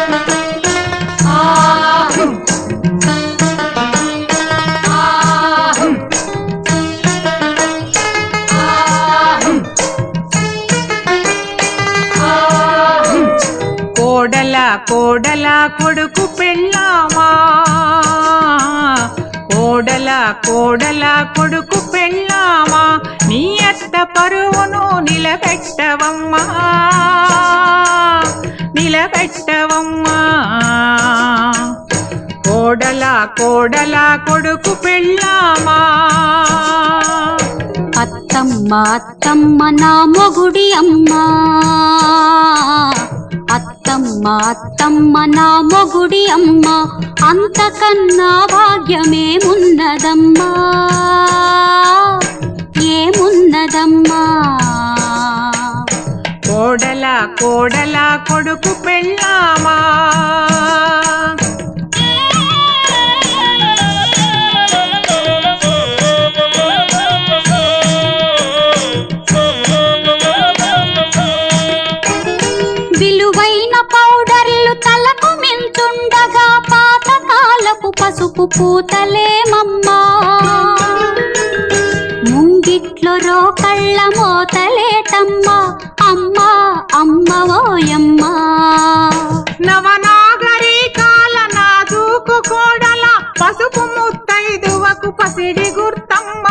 కోడల కొడుకు పెళ్ళామా, కోడల కొడుకు పెళ్ళామా, నీ అత్త పరువును నిలబెట్టవమ్మా, కోడల కొడుకు పెళ్ళామా. అత్తమ్మ నా మొగుడి అమ్మా, అత్తమ్మ నా మొగుడి అమ్మా, అంతకన్నా భాగ్యమేమున్నదమ్మా, ఏమున్నదమ్మా. కోడల కొడుకు పెళ్ళామా. విలువైన పౌడర్లు తలకు మించుండగా పాతకాలపు పసుపు పూతలేమమ్మా, ముంగిట్లో రోకళ్ళ మోతలేటమ్మా, అమ్మా అమ్మ ఓయమ్మా. నవనాగరికాల నాజూకు కోడల పసుపు ముత్తైదువకు పసిడి గుర్తమ్మా,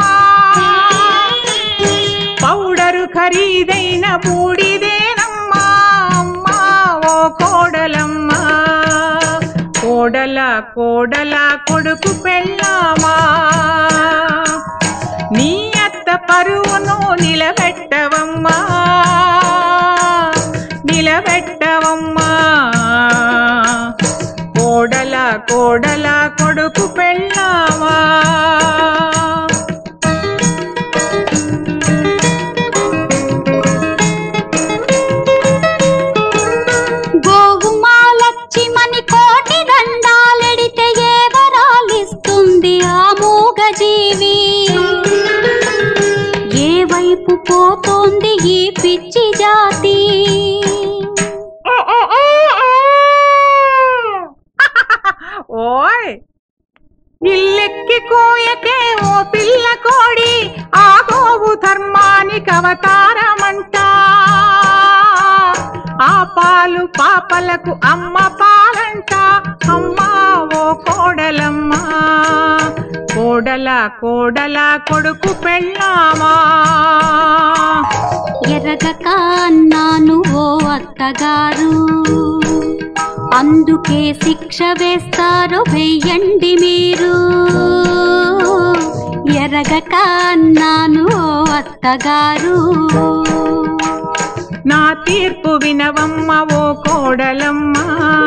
పౌడరు ఖరీదైన బూడిదేనమ్మా, అమ్మా ఓ కోడలమ్మా. కోడల కొడుకు పెళ్ళామా, నీ అత్త పరువును నిలబెట్టవమ్మా, కోడల కొడుకు పెళ్ళామా. గోగుమాలచ్చిమని కోటి దండాలెడితే ఏవరాలిస్తుంది ఆ మూగజీవి, ఏ వైపు పోతోంది ఈ పిచ్చి జాతి. ఓయ్ ఇల్లెక్కి కోయకే ఓ పిల్ల కోడి, ఆ గోవు ధర్మానికి అవతారమంట, ఆ పాలు పాపలకు అమ్మ పాలంట, అమ్మా ఓ కోడలమ్మా. కోడల కొడుకు పెళ్ళామా. ఎరగక అన్నాను ఓ అత్తగారు, అందుకే శిక్ష వేస్తారు వెయ్యండి మీరు, ఎరగక అన్నాను ఓ అత్తగారు. నా తీర్పు వినవమ్మ ఓ కోడలమ్మా,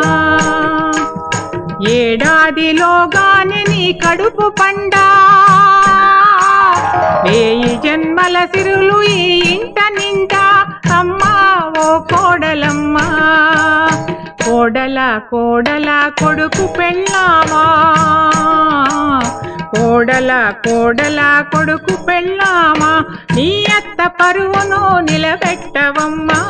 ఏడాదిలోగానే నీ కడుపు పండా, 1000 జన్మల సిరులు ఈ ఇంట నిండా, అమ్మా ఓ కోడలమ్మా. కోడల కొడుకు పెళ్ళామా, కోడల కొడుకు పెళ్ళామా, నీ అత్త పరువును నిలబెట్టవమ్మా,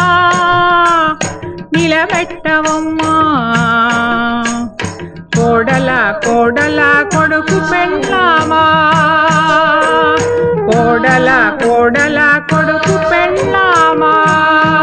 కోడల కొడుకు పెళ్ళామా, కోడల కొడుకు పెళ్ళామా.